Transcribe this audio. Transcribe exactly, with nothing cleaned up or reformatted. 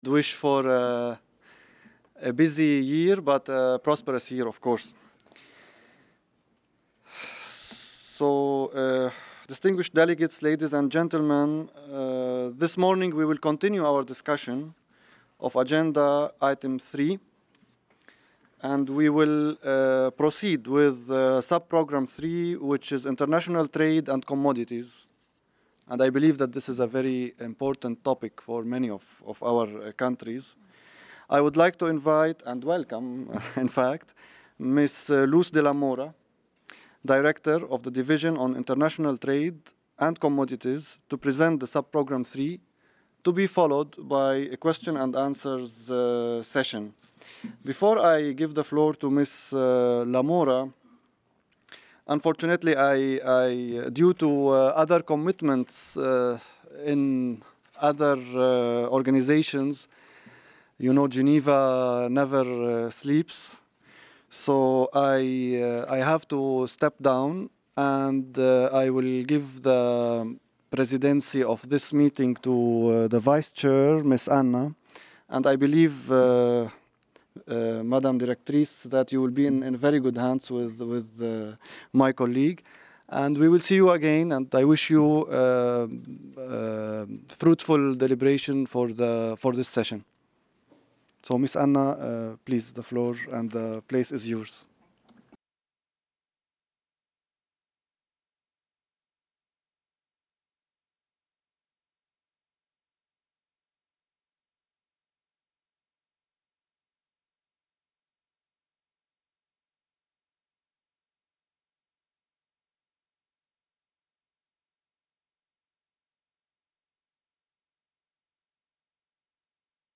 wish for uh, a busy year, but a prosperous year, of course. So, uh, distinguished delegates, ladies and gentlemen, uh, this morning we will continue our discussion of Agenda Item three, and we will uh, proceed with uh, Sub-Program three, which is International Trade and Commodities. And I believe that this is a very important topic for many of, of our uh, countries. I would like to invite and welcome, in fact, Miz Luz de la Mora, Director of the Division on International Trade and Commodities, to present the Sub-Program three, to be followed by a question and answers uh, session. Before I give the floor to Miz Uh, La Mora, unfortunately, I, I due to uh, other commitments uh, in other uh, organizations, you know, Geneva never uh, sleeps. So I, uh, I have to step down, and uh, I will give the presidency of this meeting to uh, the vice chair, Miss Anna. And I believe, uh, uh, Madam Directrice, that you will be in, in very good hands with, with uh, my colleague. And we will see you again, and I wish you uh, uh, fruitful deliberation for, the, for this session. So, Miss Anna, uh, please, the floor and the place is yours.